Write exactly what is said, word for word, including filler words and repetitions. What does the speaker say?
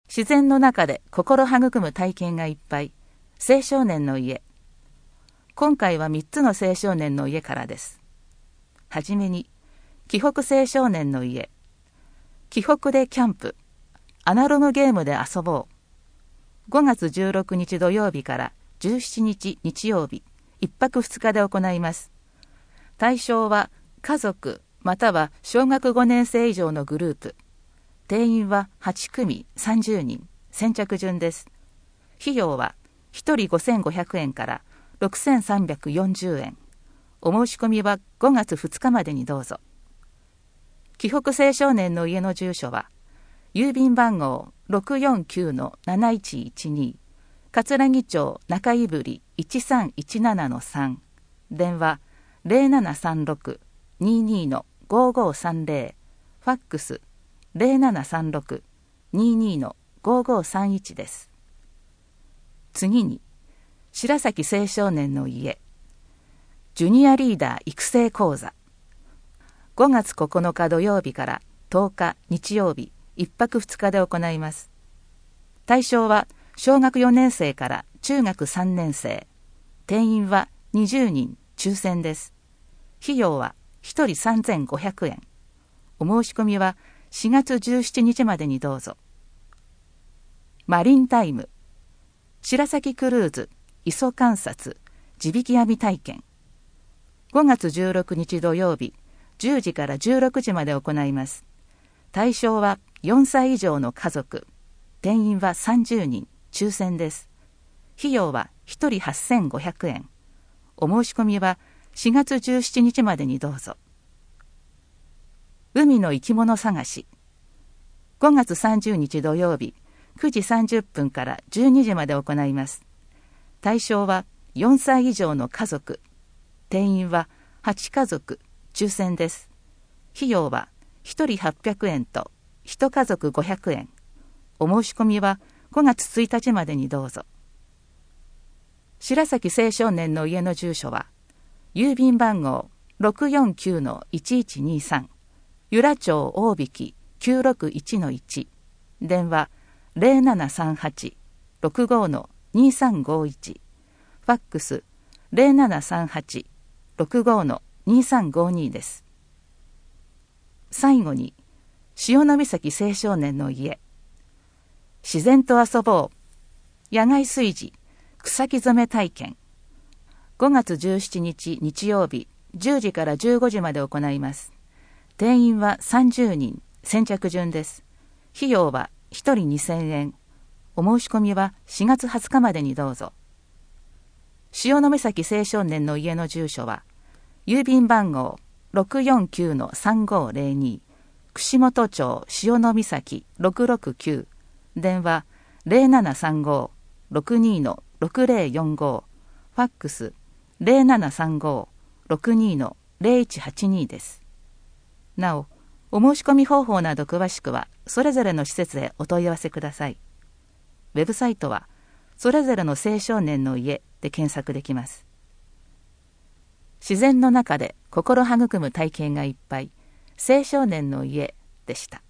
自然の中で心育む体験がいっぱい。青少年の家。今回はみっつの青少年の家からです。はじめに、紀北青少年の家。紀北でキャンプ。アナログゲームで遊ぼう。ごがつじゅうろくにち土曜日からじゅうしちにち日曜日、いっぱくふつかで行います。対象は家族または小学ごねんせい以上のグループ。定員ははちくみさんじゅうにん、先着順です。費用はひとりごせんごひゃくえんからろくせんさんびゃくよんじゅうえん。お申し込みはごがつふつかまでにどうぞ。紀北青少年の家の住所は、郵便番号 ろくよんきゅうのなないちいちに、葛城町中井振いちさんいちななのさん、電話 ゼロななさんろく ににのごごさんぜろ、ファックスゼロななさんろく ににのごごさんいちです。次に、白崎青少年の家、ジュニアリーダー育成講座。ごがつここのか土曜日からとおか日曜日、いっぱくふつかで行います。対象は小学よねんせいから中学さんねんせい。定員はにじゅうにん、抽選です。費用はひとりさんぜんごひゃくえん。お申し込みはしがつじゅうしちにちまでにどうぞ。マリンタイム。白崎クルーズ、磯観察、地引き網体験。ごがつじゅうろくにち土曜日、じゅうじからじゅうろくじまで行います。対象はよんさい以上の家族。定員はさんじゅうにん、抽選です。費用はひとりはっせんごひゃくえん。お申し込みはしがつじゅうしちにちまでにどうぞ。海の生き物探し。ごがつさんじゅうにち土曜日、くじさんじゅっぷんからじゅうにじまで行います。対象はよんさい以上の家族。定員ははちかぞく、抽選です。費用はひとりはっぴゃくえんといちかぞくごひゃくえん。お申し込みはごがつついたちまでにどうぞ。白崎青少年の家の住所は、郵便番号 ろくよんきゅうのいちいちにさん、由良町大引き きゅうろくいちのいち、電話ゼロななさんはち ろくごのにさんごいち、ファックスゼロななさんはち ろくごのにさんごにです。最後に、潮岬青少年の家。自然と遊ぼう。野外炊事、草木染め体験。ごがつじゅうしちにち日曜日、じゅうじからじゅうごじまで行います。定員はさんじゅうにん、先着順です。費用はひとりにせんえん。お申し込みはしがつはつかまでにどうぞ。潮岬青少年の家の住所は、郵便番号 ろくよんきゅうのさんごぜろに、串本町潮岬ろくろくきゅう、電話ゼロななさんご ろくにのろくぜろよんご、ファックスゼロななさんご ろくにのゼロいちはちにです。なお、お申し込み方法など詳しくはそれぞれの施設へお問い合わせください。ウェブサイトはそれぞれの青少年の家で検索できます。自然の中で心育む体験がいっぱい、青少年の家でした。